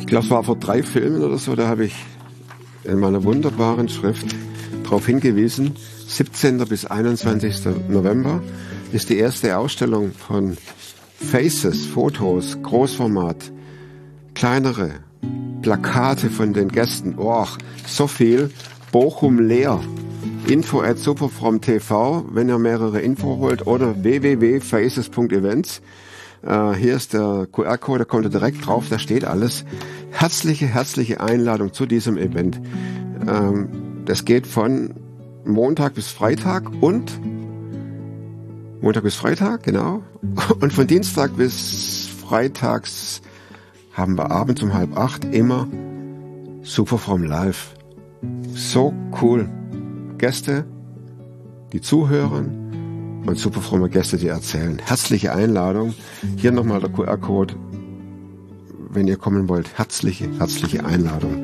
glaube, es war vor 3 Filmen oder so, da habe ich in meiner wunderbaren Schrift darauf hingewiesen, 17. bis 21. November ist die erste Ausstellung von Faces, Fotos, Großformat, kleinere Plakate von den Gästen. Oh, so viel. Bochum leer. info@superfromtv, wenn ihr mehrere Info holt, oder www.faces.events. Hier ist der QR-Code, da kommt ihr direkt drauf, da steht alles. Herzliche Einladung zu diesem Event. Das geht von Montag bis Freitag, genau. Und von Dienstag bis Freitags haben wir abends um 7:30 immer Superfrom Live. So cool. Gäste, die zuhören und superfromme Gäste, die erzählen. Herzliche Einladung. Hier nochmal der QR-Code, wenn ihr kommen wollt. Herzliche Einladung.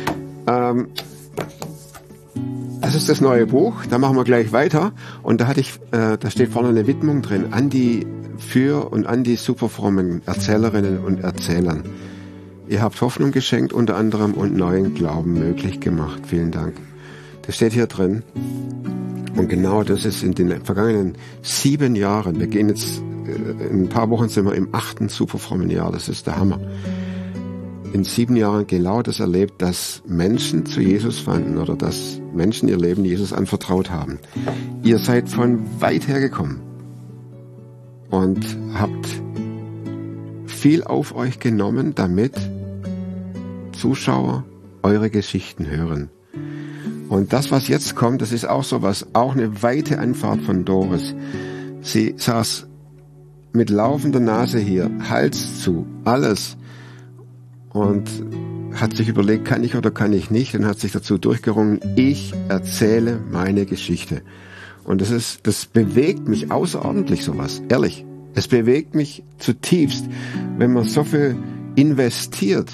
Das ist das neue Buch. Da machen wir gleich weiter. Und da steht vorne eine Widmung drin an die superfrommen Erzählerinnen und Erzählern. Ihr habt Hoffnung geschenkt unter anderem und neuen Glauben möglich gemacht. Vielen Dank. Das steht hier drin. Und genau das ist in den vergangenen 7 Jahren. Wir gehen jetzt, in ein paar Wochen sind wir im 8. superfrommen Jahr. Das ist der Hammer. In 7 Jahren genau das erlebt, dass Menschen zu Jesus fanden oder dass Menschen ihr Leben Jesus anvertraut haben. Ihr seid von weit her gekommen und habt viel auf euch genommen, damit Zuschauer eure Geschichten hören. Und das, was jetzt kommt, das ist auch sowas, auch eine weite Anfahrt von Doris. Sie saß mit laufender Nase hier, Hals zu, alles, und hat sich überlegt, kann ich oder kann ich nicht, und hat sich dazu durchgerungen, ich erzähle meine Geschichte. Und das bewegt mich außerordentlich, sowas, ehrlich. Es bewegt mich zutiefst, wenn man so viel investiert,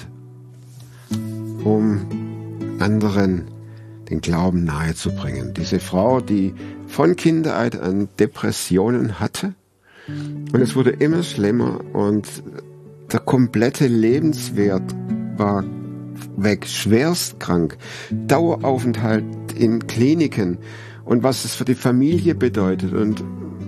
um anderen den Glauben nahezubringen. Diese Frau, die von Kindheit an Depressionen hatte, und es wurde immer schlimmer und der komplette Lebenswert war weg, schwerst krank, Daueraufenthalt in Kliniken und was es für die Familie bedeutet, und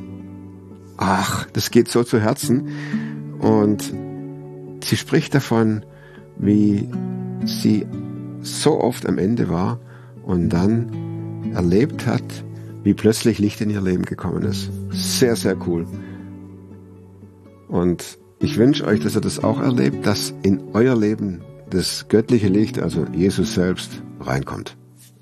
das geht so zu Herzen. Und sie spricht davon, wie sie so oft am Ende war und dann erlebt hat, wie plötzlich Licht in ihr Leben gekommen ist. Sehr, sehr cool. Und ich wünsche euch, dass ihr das auch erlebt, dass in euer Leben das göttliche Licht, also Jesus selbst, reinkommt.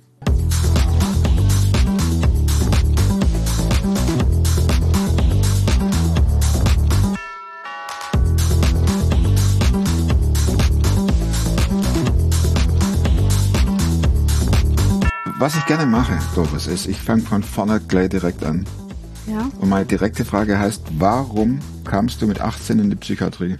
Was ich gerne mache, Doris, ist, ich fange von vorne gleich direkt an. Ja. Und meine direkte Frage heißt, warum kamst du mit 18 in die Psychiatrie?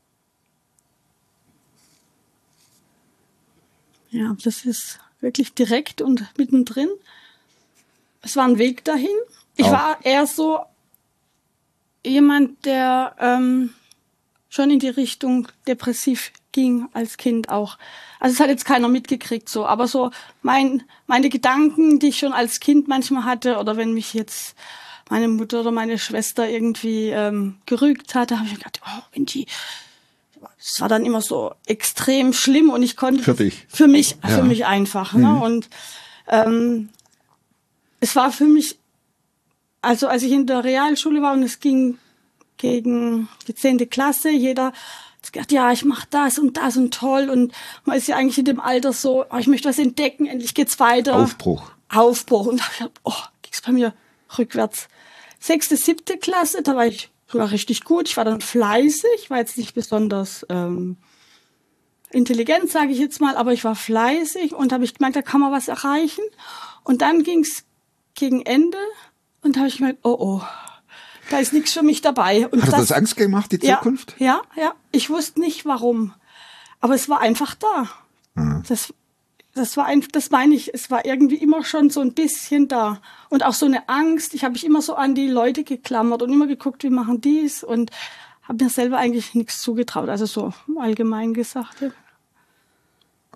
Ja, das ist wirklich direkt und mittendrin. Es war ein Weg dahin. Ich war eher so jemand, der schon in die Richtung depressiv ging als Kind auch. Also es hat jetzt keiner mitgekriegt so, aber so meine Gedanken, die ich schon als Kind manchmal hatte, oder wenn mich jetzt meine Mutter oder meine Schwester irgendwie gerügt hatte, habe ich mir gedacht, das war dann immer so extrem schlimm und ich konnte für mich einfach. Ne? Und es war für mich, also als ich in der Realschule war und es ging gegen die 10. Klasse, jeder hat gesagt, ja, ich mache das und toll, und man ist ja eigentlich in dem Alter so, ich möchte was entdecken, endlich geht's weiter. Aufbruch. Und da habe ich gedacht, ging's bei mir rückwärts. 6., 7. Klasse, da war ich sogar richtig gut. Ich war dann fleißig, war jetzt nicht besonders intelligent, sage ich jetzt mal, aber ich war fleißig und habe ich gemerkt, da kann man was erreichen. Und dann ging's gegen Ende und habe ich gemerkt, da ist nichts für mich dabei. Und hat das Angst gemacht, die Zukunft? Ja. Ich wusste nicht, warum. Aber es war einfach da. Mhm. Das meine ich, es war irgendwie immer schon so ein bisschen da. Und auch so eine Angst. Ich habe mich immer so an die Leute geklammert und immer geguckt, wie machen die's, und habe mir selber eigentlich nichts zugetraut. Also so allgemein gesagt.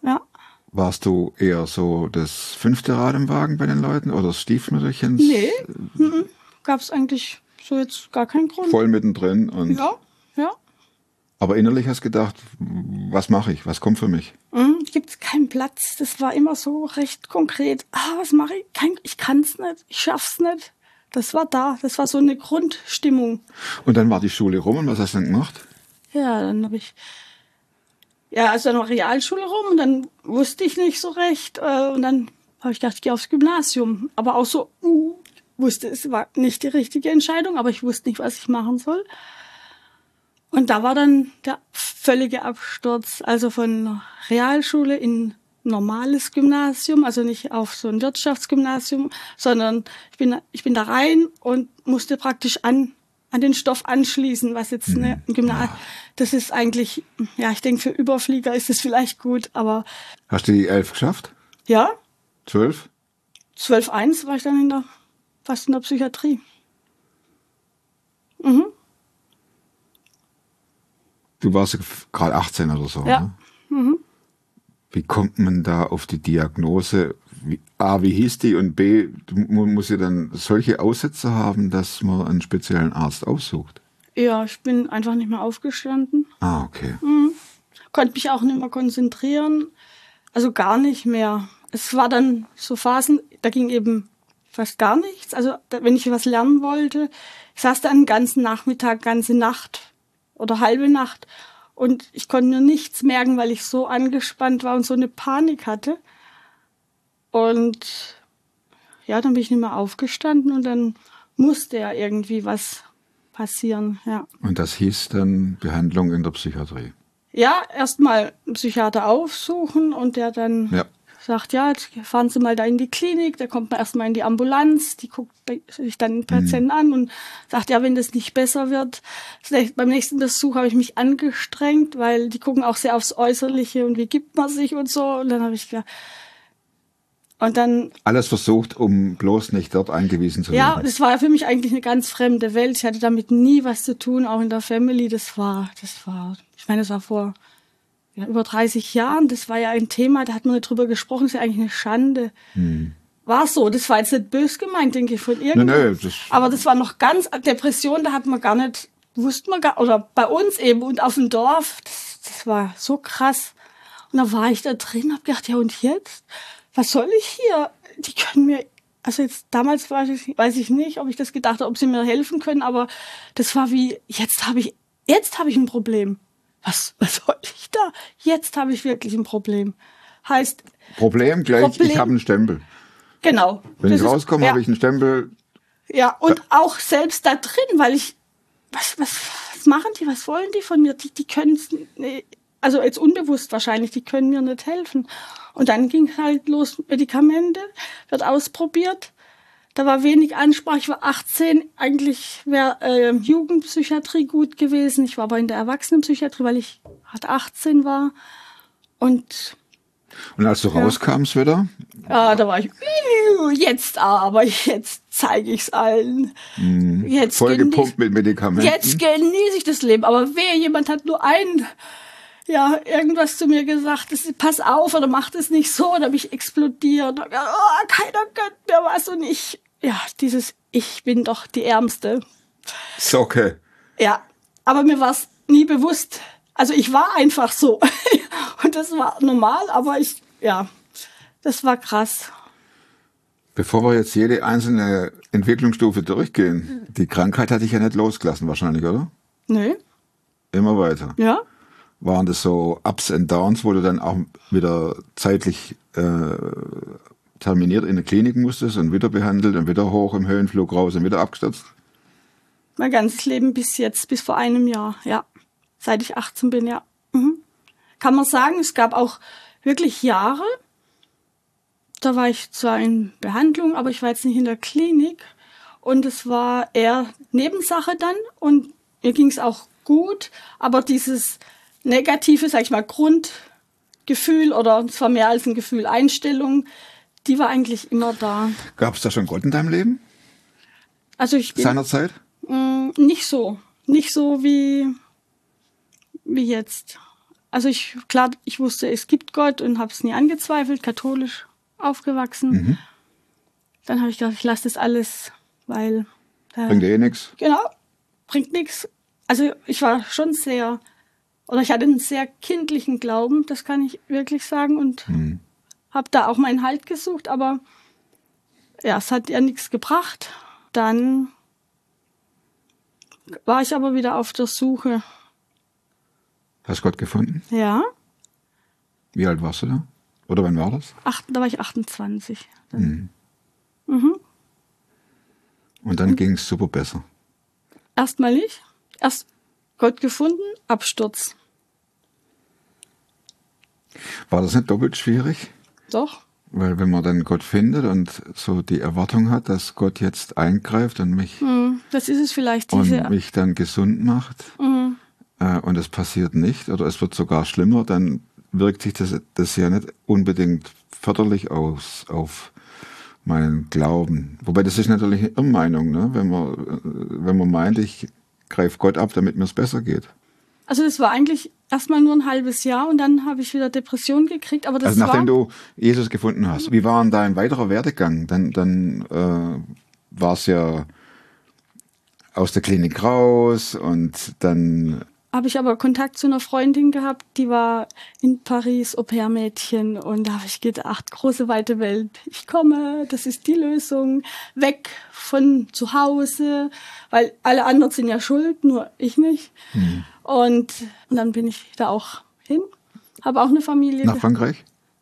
ja. Warst du eher so das 5. Rad im Wagen bei den Leuten oder das Stiefmütterchen? Nee, gab es eigentlich so jetzt gar keinen Grund. Voll mittendrin. Und Ja, ja. aber innerlich hast du gedacht, was mache ich? Was kommt für mich? Gibt es keinen Platz. Das war immer so recht konkret. Was mache ich? Ich kann es nicht. Ich schaff's nicht. Das war da. Das war so eine Grundstimmung. Und dann war die Schule rum und was hast du dann gemacht? Ja, dann habe ich... Ja, also dann war Realschule rum und dann wusste ich nicht so recht. Und dann habe ich gedacht, ich gehe aufs Gymnasium. Aber auch so, wusste, es war nicht die richtige Entscheidung, aber ich wusste nicht, was ich machen soll. Und da war dann der völlige Absturz, also von Realschule in normales Gymnasium, also nicht auf so ein Wirtschaftsgymnasium, sondern ich bin da rein und musste praktisch an den Stoff anschließen, was jetzt ein Gymnasium, das ist eigentlich, ja, ich denke, für Überflieger ist es vielleicht gut, aber... Hast du die 11 geschafft? Ja. 12? 12,1 war ich dann fast in der Psychiatrie. Du warst gerade 18 oder so, Ja. ne? Wie kommt man da auf die Diagnose? Wie hieß die? Und B, muss ja dann solche Aussätze haben, dass man einen speziellen Arzt aufsucht? Ja, ich bin einfach nicht mehr aufgestanden. Ah, okay. Konnte mich auch nicht mehr konzentrieren. Also gar nicht mehr. Es war dann so Phasen, da ging eben fast gar nichts. Also wenn ich was lernen wollte, ich saß dann den ganzen Nachmittag, ganze Nacht oder halbe Nacht und ich konnte mir nichts merken, weil ich so angespannt war und so eine Panik hatte. Und ja, dann bin ich nicht mehr aufgestanden und dann musste ja irgendwie was passieren, ja. Und das hieß dann Behandlung in der Psychiatrie? Ja, erstmal einen Psychiater aufsuchen und der dann sagt, ja, jetzt fahren Sie mal da in die Klinik, da kommt man erstmal in die Ambulanz, die guckt sich dann den Patienten an und sagt, ja, wenn das nicht besser wird. Beim nächsten Besuch habe ich mich angestrengt, weil die gucken auch sehr aufs Äußerliche und wie gibt man sich und so. Und dann habe ich gedacht, und dann... Alles versucht, um bloß nicht dort eingewiesen zu werden. Ja, das war für mich eigentlich eine ganz fremde Welt. Ich hatte damit nie was zu tun, auch in der Family. Das war, ich meine, das war vor über 30 Jahren. Das war ja ein Thema, da hat man nicht drüber gesprochen. Das ist ja eigentlich eine Schande. War so. Das war jetzt nicht böse gemeint, denke ich, von irgendjemandem. Nee, aber das war noch ganz, Depression, da hat man gar nicht, wusste man gar, oder bei uns eben und auf dem Dorf. Das war so krass. Und da war ich da drin, hab gedacht, ja und jetzt? Was soll ich hier? Die können mir, also jetzt damals weiß ich nicht, ob ich das gedacht habe, ob sie mir helfen können, aber das war wie, jetzt habe ich ein Problem. Was soll ich da? Jetzt habe ich wirklich ein Problem. Heißt Problem gleich, ich habe einen Stempel. Genau. Wenn ich rauskomme, habe ich einen Stempel. Ja, und auch selbst da drin, weil ich, was machen die, was wollen die von mir? Die können es, also jetzt unbewusst wahrscheinlich, die können mir nicht helfen. Und dann ging es halt los, Medikamente, wird ausprobiert. Da war wenig Ansprache, ich war 18, eigentlich wäre Jugendpsychiatrie gut gewesen. Ich war aber in der Erwachsenenpsychiatrie, weil ich 18 war. Und als du rauskamst wieder? Ja, da war ich, jetzt zeige ich es allen. Jetzt vollgepumpt mit Medikamenten. Jetzt genieße ich das Leben. Aber jemand hat nur irgendwas zu mir gesagt, pass auf oder mach das nicht so, oder mich explodiert. Keiner gönnt mir was und ich bin doch die Ärmste. Ist okay. Ja, aber mir war es nie bewusst. Also ich war einfach so. Und das war normal, aber das war krass. Bevor wir jetzt jede einzelne Entwicklungsstufe durchgehen, die Krankheit hat dich ja nicht losgelassen wahrscheinlich, oder? Nee. Immer weiter. Ja. Waren das so Ups and Downs, wo du dann auch wieder zeitlich terminiert in der Klinik musstest und wieder behandelt und wieder hoch im Höhenflug raus und wieder abgestürzt? Mein ganzes Leben bis vor einem Jahr, ja. Seit ich 18 bin, ja. Kann man sagen, es gab auch wirklich Jahre, da war ich zwar in Behandlung, aber ich war jetzt nicht in der Klinik. Und es war eher Nebensache dann und mir ging es auch gut, aber dieses negative, sag ich mal, Grundgefühl oder es war mehr als ein Gefühl, Einstellung, die war eigentlich immer da. Gab es da schon Gott in deinem Leben? Also ich bin seinerzeit? Nicht so wie jetzt. Also ich wusste, es gibt Gott und habe es nie angezweifelt, katholisch aufgewachsen. Mhm. Dann habe ich gedacht, ich lasse das alles, weil... Bringt eh nichts. Genau, bringt nichts. Also ich war schon ich hatte einen sehr kindlichen Glauben, das kann ich wirklich sagen, und habe da auch meinen Halt gesucht, aber ja, es hat ja nichts gebracht. Dann war ich aber wieder auf der Suche. Hast Gott gefunden? Ja. Wie alt warst du da? Oder wann war das? Da war ich 28. Mhm. Mhm. Und dann ging es super besser. Erstmal nicht. Erst Gott gefunden, Absturz. War das nicht doppelt schwierig? Doch. Weil wenn man dann Gott findet und so die Erwartung hat, dass Gott jetzt eingreift und mich, Das ist es vielleicht, und mich dann gesund macht, und es passiert nicht oder es wird sogar schlimmer, dann wirkt sich das ja nicht unbedingt förderlich aus auf meinen Glauben. Wobei das ist natürlich eine Irrmeinung, ne? Wenn man meint, ich greife Gott ab, damit mir es besser geht. Also das war eigentlich erstmal nur ein halbes Jahr und dann habe ich wieder Depressionen gekriegt. Aber das also nachdem du Jesus gefunden hast, wie war denn dein weiterer Werdegang? Dann war es ja aus der Klinik raus und dann... Habe ich aber Kontakt zu einer Freundin gehabt, die war in Paris Au-pair-Mädchen und da habe ich gedacht, große weite Welt, ich komme, das ist die Lösung, weg von zu Hause, weil alle anderen sind ja schuld, nur ich nicht. Und dann bin ich da auch hin, habe auch eine Familie. Nach Frankreich?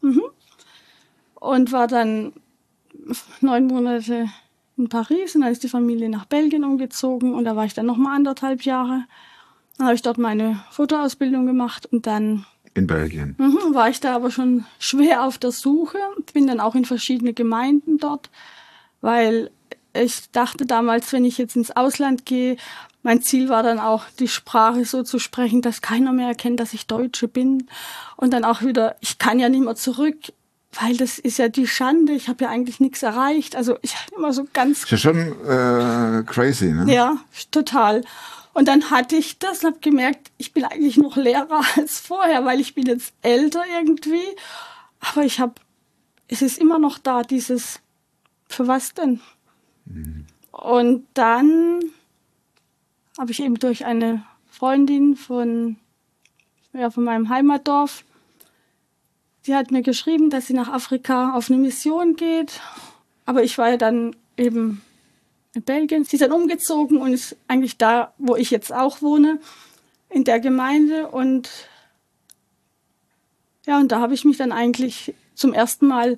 Und war dann 9 Monate in Paris und dann ist die Familie nach Belgien umgezogen und da war ich dann nochmal 1,5 Jahre. Dann habe ich dort meine Fotoausbildung gemacht und dann... In Belgien? War ich da aber schon schwer auf der Suche. Bin dann auch in verschiedene Gemeinden dort, weil ich dachte damals, wenn ich jetzt ins Ausland gehe, mein Ziel war dann auch, die Sprache so zu sprechen, dass keiner mehr erkennt, dass ich Deutsche bin. Und dann auch wieder, ich kann ja nicht mehr zurück, weil das ist ja die Schande. Ich habe ja eigentlich nichts erreicht. Also ich habe immer so ganz... Das ist ja schon crazy, ne? Ja, total. Und dann hatte ich das und habe gemerkt, ich bin eigentlich noch Lehrer als vorher, weil ich bin jetzt älter irgendwie. Aber es ist immer noch da, dieses, für was denn? Und dann habe ich eben durch eine Freundin von meinem Heimatdorf, die hat mir geschrieben, dass sie nach Afrika auf eine Mission geht. Aber ich war ja dann eben in Belgien. Sie ist dann umgezogen und ist eigentlich da, wo ich jetzt auch wohne, in der Gemeinde. Und ja, und da habe ich mich dann eigentlich zum ersten Mal,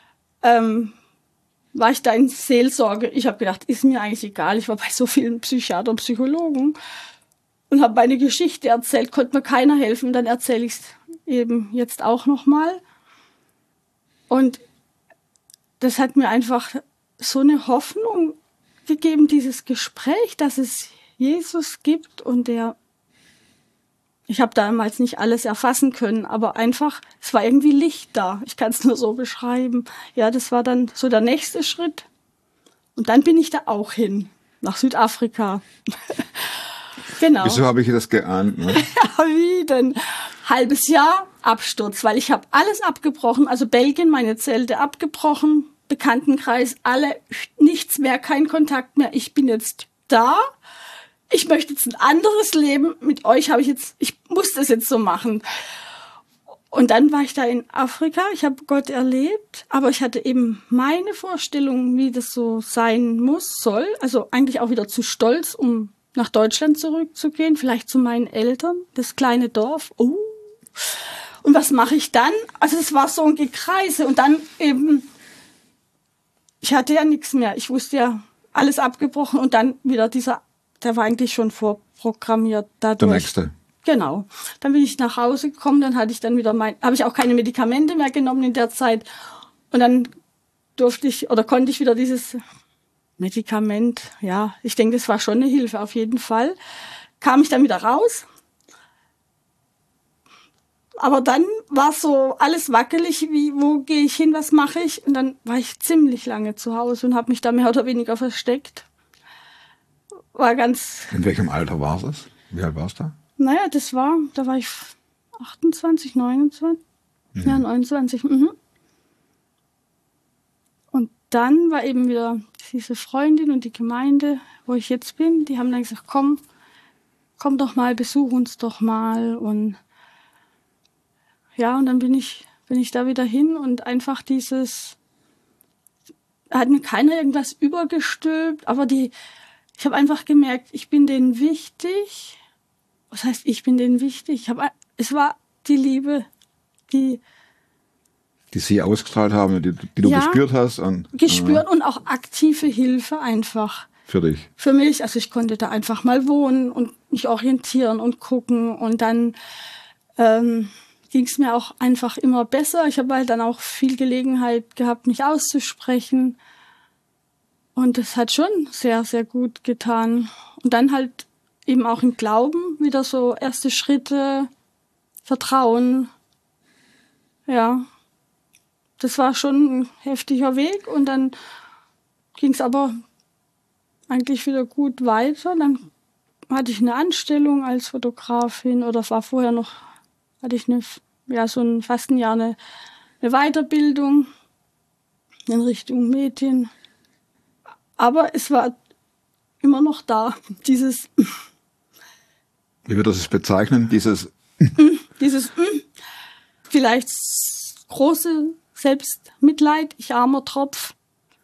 war ich da in Seelsorge. Ich habe gedacht, ist mir eigentlich egal. Ich war bei so vielen Psychiatern, Psychologen und habe meine Geschichte erzählt, konnte mir keiner helfen. Dann erzähle ich es eben jetzt auch nochmal. Und das hat mir einfach so eine Hoffnung gegeben, dieses Gespräch, dass es Jesus gibt und ich habe damals nicht alles erfassen können, aber einfach, es war irgendwie Licht da. Ich kann es nur so beschreiben. Ja, das war dann so der nächste Schritt. Und dann bin ich da auch hin, nach Südafrika. Genau. Wieso habe ich das geahnt? Ne? Ja, wie denn? Halbes Jahr Absturz, weil ich habe alles abgebrochen, also Belgien, meine Zelte abgebrochen, Bekanntenkreis, alle, nichts mehr, kein Kontakt mehr. Ich bin jetzt da. Ich möchte jetzt ein anderes Leben. Mit euch ich muss das jetzt so machen. Und dann war ich da in Afrika. Ich habe Gott erlebt, aber ich hatte eben meine Vorstellung, wie das so sein soll. Also eigentlich auch wieder zu stolz, um nach Deutschland zurückzugehen, vielleicht zu meinen Eltern, das kleine Dorf. Oh. Und was mache ich dann? Also es war so ein Gekreise und dann eben, ich hatte ja nichts mehr. Ich wusste ja, alles abgebrochen und dann wieder der war eigentlich schon vorprogrammiert dadurch. Der nächste. Genau. Dann bin ich nach Hause gekommen, dann hatte ich dann wieder habe ich auch keine Medikamente mehr genommen in der Zeit und dann konnte ich wieder dieses Medikament, ja, ich denke, das war schon eine Hilfe auf jeden Fall. Kam ich dann wieder raus. Aber dann war so alles wackelig, wo gehe ich hin, was mache ich? Und dann war ich ziemlich lange zu Hause und habe mich da mehr oder weniger versteckt. War ganz... In welchem Alter war es? Wie alt warst du da? Naja, da war ich 28, 29, ja 29. Und dann war eben wieder diese Freundin und die Gemeinde, wo ich jetzt bin, die haben dann gesagt, komm doch mal, besuch uns doch mal. Und ja, und dann bin ich da wieder hin und einfach hat mir keiner irgendwas übergestülpt, aber ich habe einfach gemerkt, ich bin denen wichtig. Was heißt, ich bin denen wichtig? Es war die Liebe, die sie ausgestrahlt haben, die du gespürt hast. Und auch aktive Hilfe einfach. Für dich? Für mich. Also ich konnte da einfach mal wohnen und mich orientieren und gucken. Und dann ging es mir auch einfach immer besser. Ich habe halt dann auch viel Gelegenheit gehabt, mich auszusprechen. Und das hat schon sehr, sehr gut getan. Und dann halt eben auch im Glauben wieder so erste Schritte, Vertrauen. Ja, das war schon ein heftiger Weg. Und dann ging es aber eigentlich wieder gut weiter. Dann hatte ich eine Anstellung als Fotografin oder war vorher noch, hatte ich fast ein Jahr eine Weiterbildung in Richtung Medien. Aber es war immer noch da, dieses... Wie würdest du es bezeichnen, dieses vielleicht große Selbstmitleid, ich armer Tropf.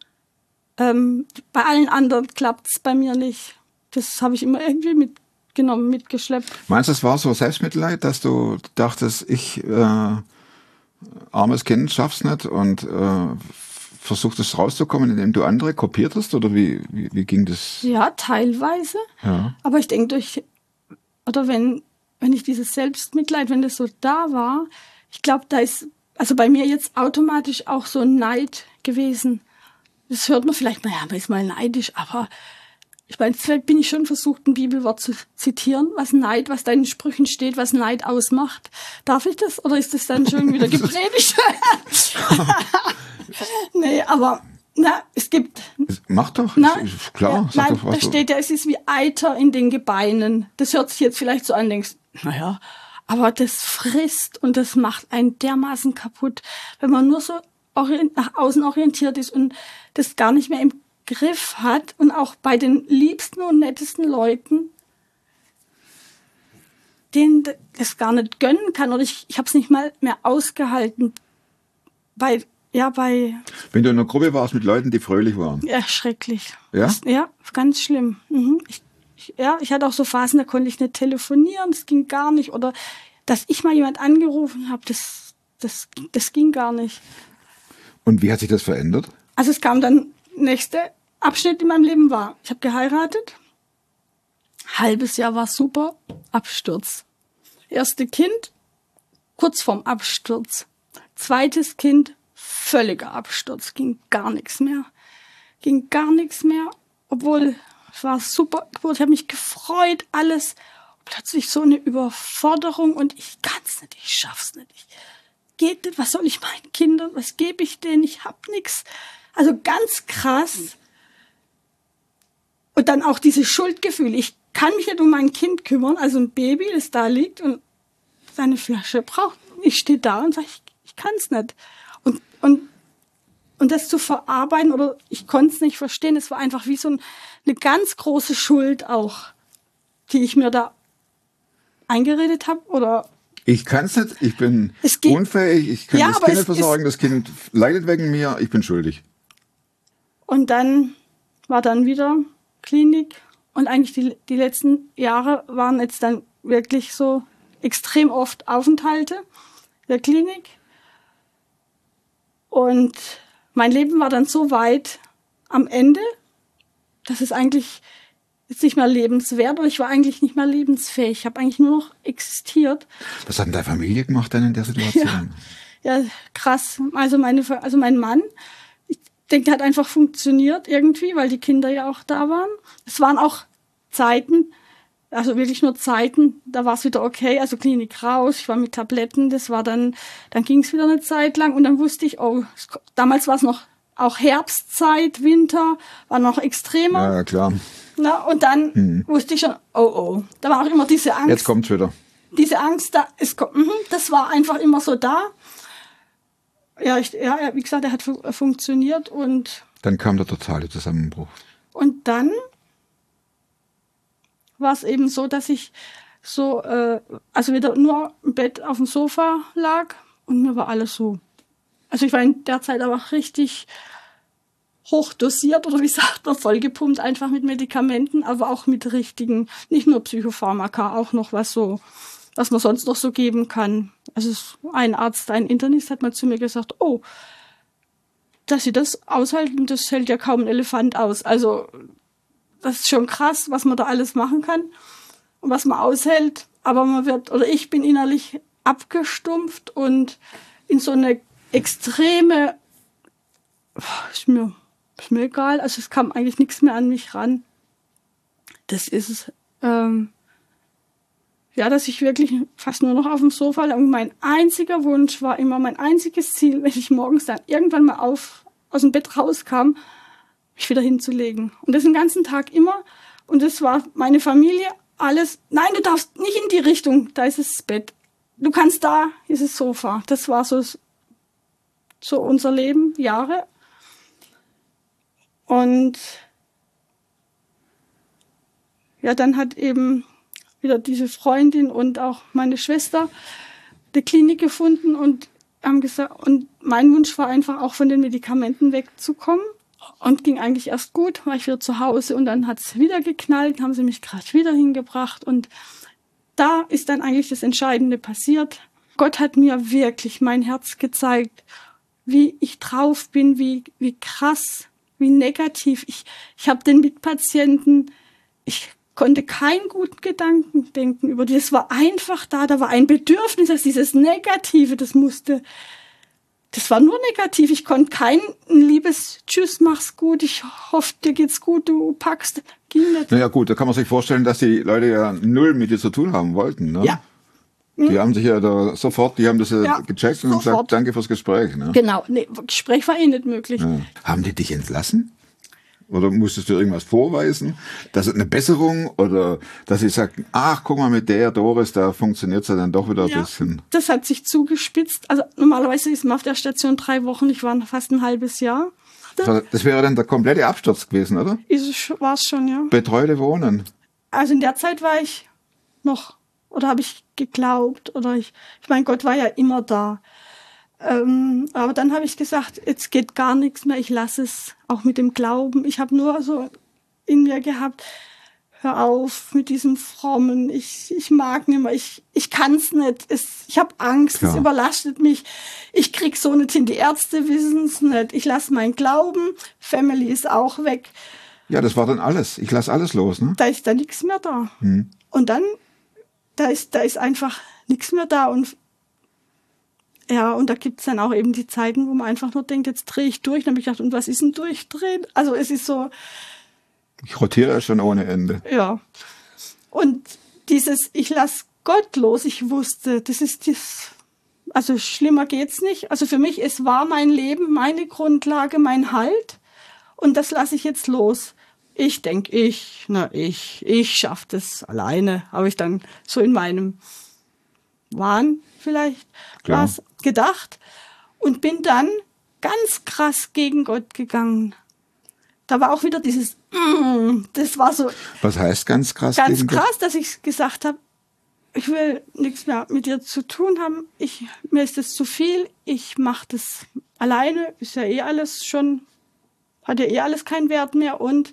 Bei allen anderen klappt es bei mir nicht. Das habe ich immer irgendwie mitgeschleppt. Meinst du, es war so Selbstmitleid, dass du dachtest, ich armes Kind schaff's nicht und versuchtest rauszukommen, indem du andere kopiert hast? Oder wie ging das? Ja, teilweise. Ja. Aber ich denke, wenn ich dieses Selbstmitleid, wenn das so da war, ich glaube, da ist also bei mir jetzt automatisch auch so ein Neid gewesen. Das hört man vielleicht mal, ja, man ist mal neidisch, aber ich meine, vielleicht bin ich schon versucht, ein Bibelwort zu zitieren, was da in den Sprüchen steht, was Neid ausmacht. Darf ich das? Oder ist das dann schon wieder gepredigt? Nee, aber es gibt... Mach doch, ist klar. Ja, nein, da steht ja, es ist wie Eiter in den Gebeinen. Das hört sich jetzt vielleicht so an, denkst, naja, aber das frisst und das macht einen dermaßen kaputt, wenn man nur so nach außen orientiert ist und das gar nicht mehr im Griff hat und auch bei den liebsten und nettesten Leuten, denen das gar nicht gönnen kann. Oder ich habe es nicht mal mehr ausgehalten. Wenn du in einer Gruppe warst mit Leuten, die fröhlich waren. Ja, schrecklich. Ja? Ja, ganz schlimm. Ich hatte auch so Phasen, da konnte ich nicht telefonieren, das ging gar nicht. Oder dass ich mal jemand angerufen habe, das ging gar nicht. Und wie hat sich das verändert? Also es kam dann, nächster Abschnitt in meinem Leben war, ich habe geheiratet, halbes Jahr war super, Absturz. Erste Kind, kurz vorm Absturz. Zweites Kind, völliger Absturz, ging gar nichts mehr. Obwohl, es war super, ich habe mich gefreut, alles. Plötzlich so eine Überforderung und ich kann's nicht, ich schaff's nicht. Geht nicht, was soll ich meinen Kindern, was gebe ich denen, ich hab nichts. Also ganz krass. Und dann auch diese Schuldgefühle. Ich kann mich nicht um mein Kind kümmern, also ein Baby, das da liegt und seine Flasche braucht. Ich stehe da und sage, ich kann's nicht. Und das zu verarbeiten, oder ich konnte es nicht verstehen, es war einfach wie so eine ganz große Schuld auch, die ich mir da eingeredet habe, oder... Ich kann es nicht, ich bin unfähig, ich kann das Kind nicht versorgen, das Kind leidet wegen mir, ich bin schuldig. Und dann war dann wieder Klinik und eigentlich die letzten Jahre waren jetzt dann wirklich so extrem oft Aufenthalte der Klinik. Und mein Leben war dann so weit am Ende, dass es eigentlich jetzt nicht mehr lebenswert, oder ich war eigentlich nicht mehr lebensfähig. Ich habe eigentlich nur noch existiert. Was hat denn deine Familie gemacht dann in der Situation? Ja, krass. Also mein Mann, ich denke, der hat einfach funktioniert irgendwie, weil die Kinder ja auch da waren. Es waren auch Zeiten, also wirklich nur Zeiten, da war es wieder okay, also Klinik raus, ich war mit Tabletten, das war dann ging es wieder eine Zeit lang und dann wusste ich, damals war es noch auch Herbstzeit, Winter, war noch extremer. Ja, klar. Na, und dann wusste ich schon, da war auch immer diese Angst. Jetzt kommt's wieder. diese Angst, das war einfach immer so da. Ja, wie gesagt, er hat funktioniert und dann kam der totale Zusammenbruch. Und dann war es eben so, dass ich so, also wieder nur im Bett auf dem Sofa lag und mir war alles so. Also ich war in der Zeit aber richtig hochdosiert oder wie sagt man, vollgepumpt, einfach mit Medikamenten, aber auch mit richtigen, nicht nur Psychopharmaka, auch noch was man sonst noch so geben kann. Also ein Internist hat mal zu mir gesagt, oh, dass sie das aushalten, das hält ja kaum ein Elefant aus. Also das ist schon krass, was man da alles machen kann und was man aushält. Aber ich bin innerlich abgestumpft und in so eine extreme, ist mir egal, also es kam eigentlich nichts mehr an mich ran. Das ist es, dass ich wirklich fast nur noch auf dem Sofa lag. Und mein einziger Wunsch war immer, mein einziges Ziel, wenn ich morgens dann irgendwann mal aus dem Bett rauskam, mich wieder hinzulegen. Und das den ganzen Tag immer. Und das war meine Familie, alles. Nein, du darfst nicht in die Richtung, da ist das Bett. Du kannst da, ist das Sofa. Das war so unser Leben, Jahre. Und ja, dann hat eben wieder diese Freundin und auch meine Schwester die Klinik gefunden und haben gesagt, und mein Wunsch war einfach auch von den Medikamenten wegzukommen und ging eigentlich erst gut, war ich wieder zu Hause und dann hat es wieder geknallt, haben sie mich gerade wieder hingebracht und da ist dann eigentlich das Entscheidende passiert. Gott hat mir wirklich mein Herz gezeigt, wie ich drauf bin, wie krass, wie negativ. Ich habe den Mitpatienten, ich konnte keinen guten Gedanken denken über die. Es war einfach da war ein Bedürfnis, dass dieses Negative, das war nur negativ. Ich konnte kein liebes Tschüss, mach's gut, ich hoffe, dir geht's gut, du packst, ging nicht. Naja gut, da kann man sich vorstellen, dass die Leute ja null mit dir zu tun haben wollten, ne? Ja. Die haben sich ja da die haben das ja gecheckt und gesagt, danke fürs Gespräch, ne? Genau, Gespräch war nicht möglich. Ja. Haben die dich entlassen? Oder musstest du irgendwas vorweisen? Dass eine Besserung oder dass sie sagten, ach, guck mal, mit der Doris, da funktioniert es ja dann doch wieder ein bisschen. Das hat sich zugespitzt. Also normalerweise ist man auf der Station 3 Wochen, ich war fast ein halbes Jahr. Das wäre dann der komplette Absturz gewesen, oder? War es schon, ja. Betreute Wohnen. Also in der Zeit war ich noch, oder habe ich geglaubt, oder ich meine, Gott war ja immer da. Aber dann habe ich gesagt, jetzt geht gar nichts mehr, ich lasse es, auch mit dem Glauben. Ich habe nur so in mir gehabt, hör auf mit diesem Frommen, ich mag nicht mehr, ich kann es nicht, ich habe Angst, es überlastet mich, ich krieg so nicht hin, die Ärzte wissen es nicht, ich lasse meinen Glauben, Family ist auch weg. Ja, das war dann alles, ich lasse alles los, ne? Da ist da nichts mehr da. Und dann, da ist einfach nichts mehr da und ja, und da gibt's dann auch eben die Zeiten, wo man einfach nur denkt, jetzt drehe ich durch. Dann habe ich gedacht, und was ist denn durchdrehen? Also es ist so... Ich rotiere ja schon ohne Ende. Ja. Und dieses, ich lasse Gott los, ich wusste, das ist das... Also schlimmer geht's nicht. Also für mich, es war mein Leben, meine Grundlage, mein Halt. Und das lasse ich jetzt los. Ich denke, ich schaffe das alleine. Habe ich dann so in meinem Wahn vielleicht was gedacht und bin dann ganz krass gegen Gott gegangen. Da war auch wieder dieses, das war so. Was heißt ganz krass? Ganz krass, dass ich gesagt habe, ich will nichts mehr mit dir zu tun haben. Mir ist das zu viel. Ich mache das alleine. Ist ja eh alles schon, hat ja eh alles keinen Wert mehr und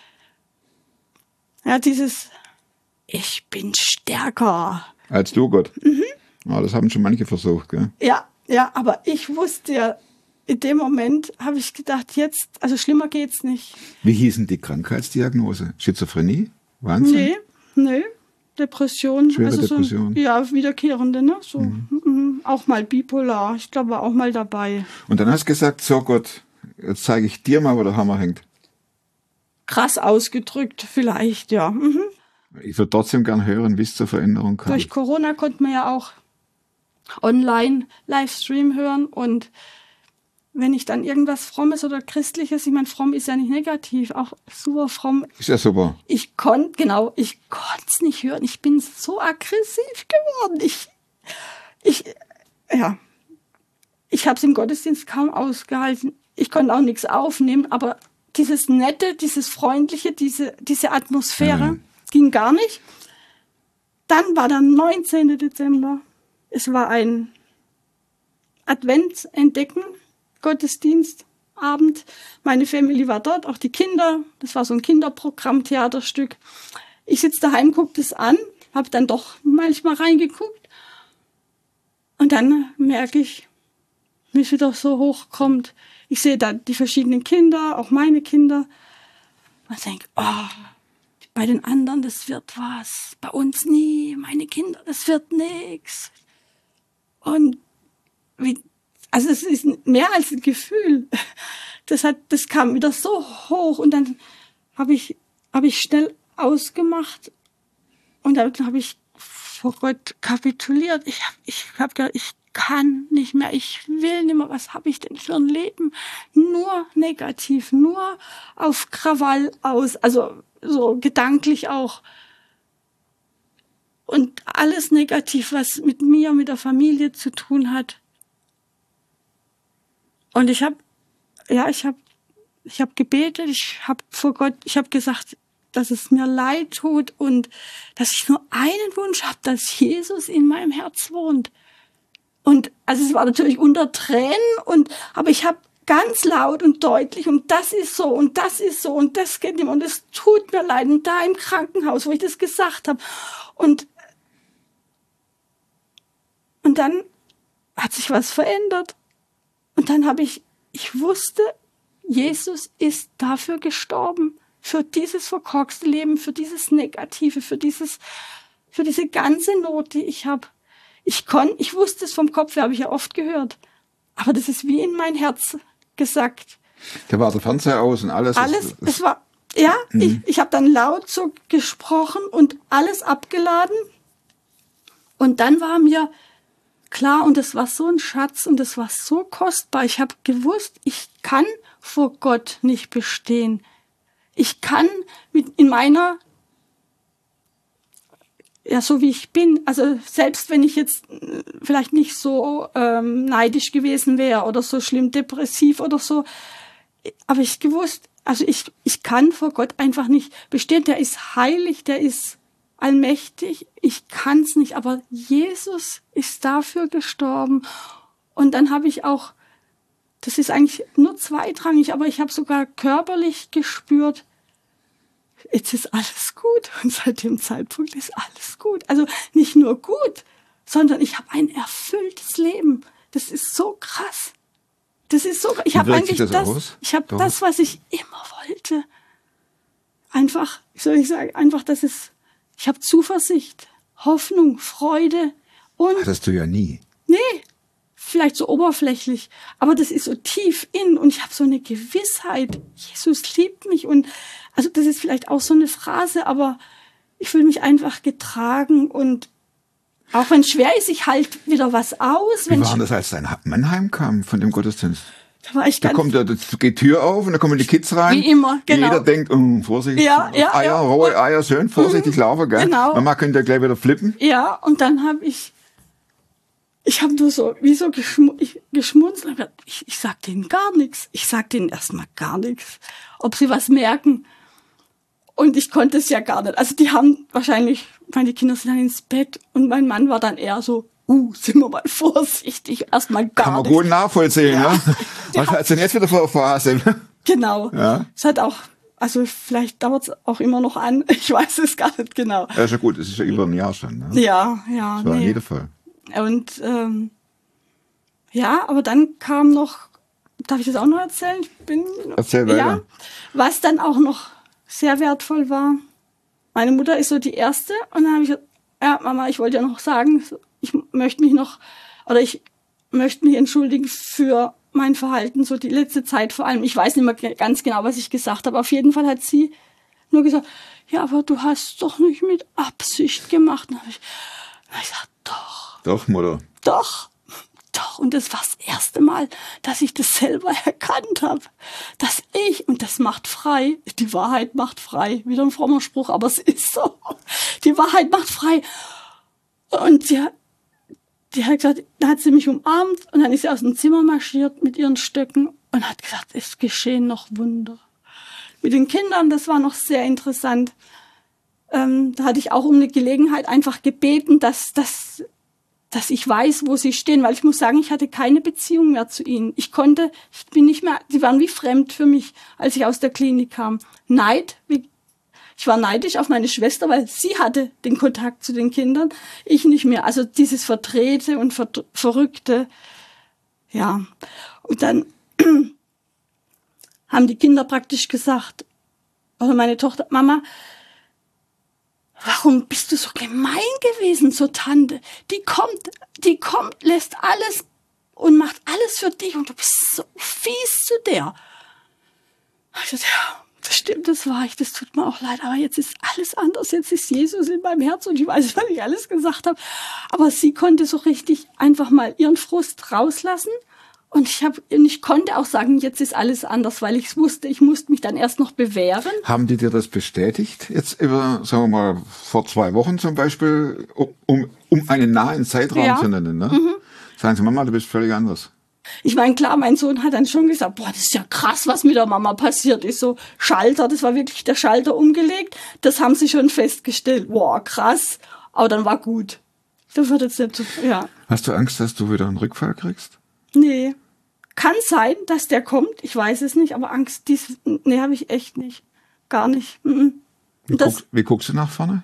ja, dieses, ich bin stärker. Als du, Gott. Ja, das haben schon manche versucht, gell? Ja, aber ich wusste ja, in dem Moment habe ich gedacht, jetzt, also schlimmer geht's nicht. Wie hießen die Krankheitsdiagnose? Schizophrenie? Wahnsinn? Nee, Depression. Schwere Depression. So, ja, wiederkehrende, ne? So, auch mal bipolar, ich glaube, war auch mal dabei. Und dann hast du gesagt, so Gott, jetzt zeige ich dir mal, wo der Hammer hängt. Krass ausgedrückt, vielleicht, ja. Ich würde trotzdem gern hören, wie es zur Veränderung kam. Durch Corona konnte man ja auch online Livestream hören und wenn ich dann irgendwas Frommes oder Christliches, ich meine, fromm ist ja nicht negativ, auch super fromm. Ist ja super. Ich konnte es nicht hören. Ich bin so aggressiv geworden. Ich habe es im Gottesdienst kaum ausgehalten. Ich konnte auch nichts aufnehmen, aber dieses Nette, dieses Freundliche, diese Atmosphäre ging gar nicht. Dann war der 19. Dezember. Es war ein Adventsentdecken, Gottesdienstabend. Meine Family war dort, auch die Kinder. Das war so ein Kinderprogramm, Theaterstück. Ich sitze daheim, gucke das an, habe dann doch manchmal reingeguckt. Und dann merke ich, wie es wieder so hochkommt. Ich sehe da die verschiedenen Kinder, auch meine Kinder. Und denke, bei den anderen, das wird was. Bei uns nie, meine Kinder, das wird nichts. Und also es ist mehr als ein Gefühl. Das kam wieder so hoch und dann habe ich schnell ausgemacht und dann habe ich vor Gott kapituliert. Ich habe gedacht, ich kann nicht mehr, ich will nicht mehr. Was habe ich denn für ein Leben? Nur negativ, nur auf Krawall aus, also so gedanklich auch. Und alles negativ, was mit mir, mit der Familie zu tun hat. Und ich habe gebetet, ich habe gesagt, dass es mir leid tut und dass ich nur einen Wunsch habe, dass Jesus in meinem Herz wohnt. Und also es war natürlich unter Tränen aber ich habe ganz laut und deutlich und das ist so und das ist so und das geht nicht mehr und es tut mir leid und da im Krankenhaus, wo ich das gesagt habe und dann hat sich was verändert. Und dann ich wusste, Jesus ist dafür gestorben, für dieses verkorkste Leben, für dieses Negative, für diese ganze Not, die ich habe. Ich wusste es vom Kopf her, habe ich ja oft gehört. Aber das ist wie in mein Herz gesagt. Da war der Fernseher aus und alles. Es war, ich habe dann laut so gesprochen und alles abgeladen. Und dann war mir klar, und das war so ein Schatz und das war so kostbar. Ich habe gewusst, ich kann vor Gott nicht bestehen. Ich kann in meiner, so wie ich bin, also selbst wenn ich jetzt vielleicht nicht so neidisch gewesen wäre oder so schlimm depressiv oder so, aber ich gewusst, also ich kann vor Gott einfach nicht bestehen. Der ist heilig, der ist allmächtig, ich kann's nicht, aber Jesus ist dafür gestorben. Und dann habe ich auch, das ist eigentlich nur zweitrangig, aber ich habe sogar körperlich gespürt, jetzt ist alles gut. Und seit dem Zeitpunkt ist alles gut. Also nicht nur gut, sondern ich habe ein erfülltes Leben. Das ist so krass. Ich habe eigentlich das, was ich immer wollte. Einfach, ich habe Zuversicht, Hoffnung, Freude und... Hattest du ja nie. Nee, vielleicht so oberflächlich, aber das ist so tief in und ich habe so eine Gewissheit, Jesus liebt mich und also das ist vielleicht auch so eine Phrase, aber ich fühle mich einfach getragen und auch wenn es schwer ist, ich halte wieder was aus. Wie war das, als dein Mann heimkam von dem Gottesdienst? Da geht Tür auf und da kommen die Kids rein. Wie immer, genau. Jeder denkt, Vorsicht, rohe Eier, schön vorsichtig laufen, gell? Genau. Mama könnte ja gleich wieder flippen. Ja, und dann habe ich nur so, wie so geschmunzelt und gesagt, ich sag denen gar nichts. Ich sag denen erstmal gar nichts, ob sie was merken. Und ich konnte es ja gar nicht. Also die haben wahrscheinlich, meine Kinder sind dann ins Bett und mein Mann war dann eher so, sind wir mal vorsichtig, erstmal gar nichts. Kann man gut nachvollziehen, ja. Was hat's denn jetzt wieder für Phase? Genau. Ja. Es hat auch, also vielleicht dauert es auch immer noch an, ich weiß es gar nicht genau. Ja, ist ja gut, es ist ja über ein Jahr schon. Ne? Ja. Das war in jedem Fall. Und aber dann kam noch, darf ich das auch noch erzählen? Erzähl weiter. Ja, was dann auch noch sehr wertvoll war. Meine Mutter ist so die Erste und dann habe ich gesagt, ja Mama, ich wollte ja noch sagen, ich möchte mich entschuldigen für mein Verhalten, so die letzte Zeit vor allem. Ich weiß nicht mehr ganz genau, was ich gesagt habe. Auf jeden Fall hat sie nur gesagt, ja, aber du hast doch nicht mit Absicht gemacht. Und dann habe ich gesagt, doch. Doch, Mutter. Doch. Und das war das erste Mal. Mal, dass ich das selber erkannt habe, dass und das macht frei, die Wahrheit macht frei, wieder ein frommer Spruch, aber es ist so, die Wahrheit macht frei. Und die hat gesagt, da hat sie mich umarmt und dann ist sie aus dem Zimmer marschiert mit ihren Stöcken und hat gesagt, es geschehen noch Wunder. Mit den Kindern, das war noch sehr interessant. Da hatte ich auch um eine Gelegenheit einfach gebeten, dass ich weiß, wo sie stehen, weil ich muss sagen, ich hatte keine Beziehung mehr zu ihnen. Sie waren wie fremd für mich, als ich aus der Klinik kam. Ich war neidisch auf meine Schwester, weil sie hatte den Kontakt zu den Kindern, ich nicht mehr. Also dieses Verdrehte und Verrückte, ja. Und dann haben die Kinder praktisch gesagt, oder meine Tochter, Mama, warum bist du so gemein gewesen zur Tante? Die kommt, lässt alles und macht alles für dich und du bist so fies zu der. Ich dachte, ja, das stimmt, das war ich, das tut mir auch leid, aber jetzt ist alles anders, jetzt ist Jesus in meinem Herz und ich weiß, was ich alles gesagt habe. Aber sie konnte so richtig einfach mal ihren Frust rauslassen und ich konnte auch sagen, jetzt ist alles anders, weil ich wusste, ich musste mich dann erst noch bewähren. Haben die dir das bestätigt? Jetzt über, sagen wir mal, vor 2 Wochen zum Beispiel, um einen nahen Zeitraum zu nennen, ne? Mhm. Sagen sie, Mama, du bist völlig anders. Ich meine, klar, mein Sohn hat dann schon gesagt, boah, das ist ja krass, was mit der Mama passiert ist. So Schalter, das war wirklich der Schalter umgelegt. Das haben sie schon festgestellt. Boah, krass. Aber dann war gut. Das wird jetzt nicht so, ja. Hast du Angst, dass du wieder einen Rückfall kriegst? Nee. Kann sein, dass der kommt. Ich weiß es nicht, aber Angst, nee, habe ich echt nicht. Gar nicht. Wie guckst du nach vorne?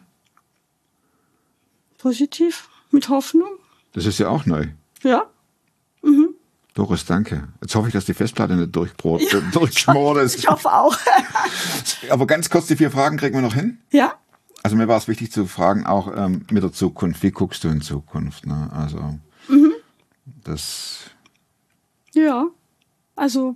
Positiv, mit Hoffnung. Das ist ja auch neu. Ja. Mhm. Doris, danke. Jetzt hoffe ich, dass die Festplatte nicht durchschmort ist. Ich hoffe auch. Aber ganz kurz, die 4 Fragen kriegen wir noch hin? Ja. Also mir war es wichtig zu fragen, auch mit der Zukunft. Wie guckst du in Zukunft? Ne? Also das... Ja, also...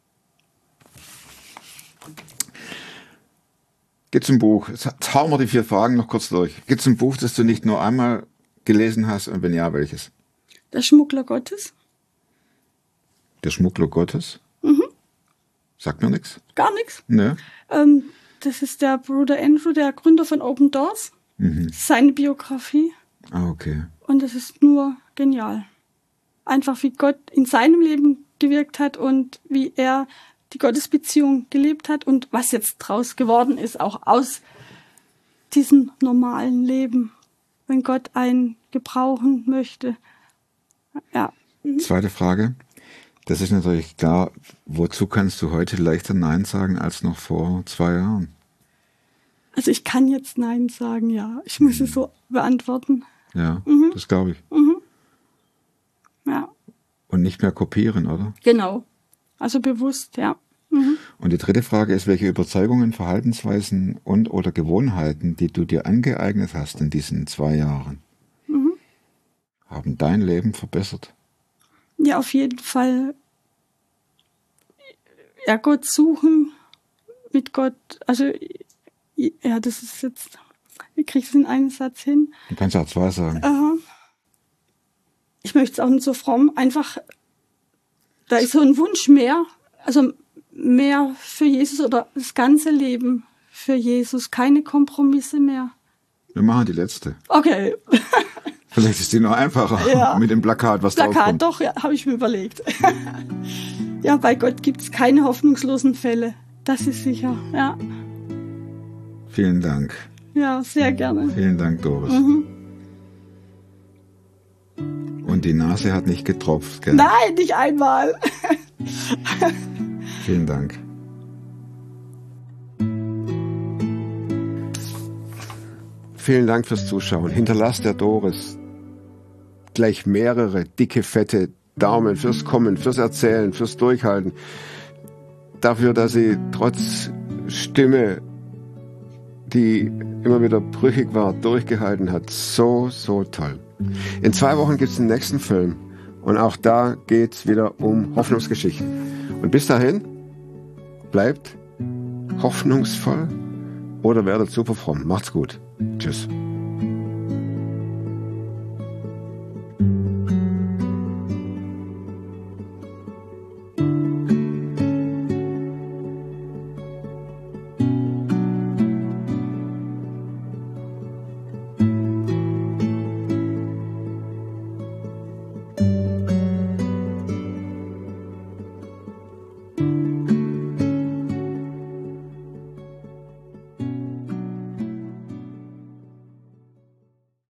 Gibt's ein Buch, jetzt hauen wir die 4 Fragen noch kurz durch. Gibt's ein Buch, das du nicht nur einmal gelesen hast und wenn ja, welches? Der Schmuggler Gottes. Der Schmuggler Gottes? Mhm. Sagt mir nichts. Gar nichts? Ne. Das ist der Bruder Andrew, der Gründer von Open Doors. Mhm. Seine Biografie. Ah, okay. Und das ist nur genial. Einfach wie Gott in seinem Leben gewirkt hat und wie er die Gottesbeziehung gelebt hat und was jetzt draus geworden ist, auch aus diesem normalen Leben, wenn Gott einen gebrauchen möchte. Ja. Mhm. Zweite Frage. Das ist natürlich klar, wozu kannst du heute leichter Nein sagen als noch vor 2 Jahren? Also ich kann jetzt Nein sagen, ja. Ich muss es so beantworten. Ja, das glaube ich. Mhm. Ja. Und nicht mehr kopieren, oder? Genau. Also bewusst, ja. Mhm. Und die dritte Frage ist, welche Überzeugungen, Verhaltensweisen und oder Gewohnheiten, die du dir angeeignet hast in diesen 2 Jahren, haben dein Leben verbessert? Ja, auf jeden Fall. Ja, Gott suchen, mit Gott, also, ja, das ist jetzt, wie kriege ich es in einen Satz hin? Du kannst auch 2 sagen. Ich möchte es auch nicht so fromm, einfach, da ist so ein Wunsch mehr, also mehr für Jesus oder das ganze Leben für Jesus, keine Kompromisse mehr. Wir machen die letzte. Okay. Vielleicht ist die noch einfacher mit dem Plakat, was draufkommt. Plakat, doch, ja, habe ich mir überlegt. Ja, bei Gott gibt es keine hoffnungslosen Fälle. Das ist sicher, ja. Vielen Dank. Ja, sehr gerne. Vielen Dank, Doris. Und die Nase hat nicht getropft, gell? Nein, nicht einmal. Vielen Dank. Vielen Dank fürs Zuschauen. Hinterlasst der Doris gleich mehrere dicke, fette Daumen fürs Kommen, fürs Erzählen, fürs Durchhalten. Dafür, dass sie trotz Stimme, die immer wieder brüchig war, durchgehalten hat. So, so toll. In 2 Wochen gibt es den nächsten Film. Und auch da geht es wieder um Hoffnungsgeschichten. Und bis dahin, bleibt hoffnungsvoll oder werdet super fromm. Macht's gut. Tschüss. Tschüss.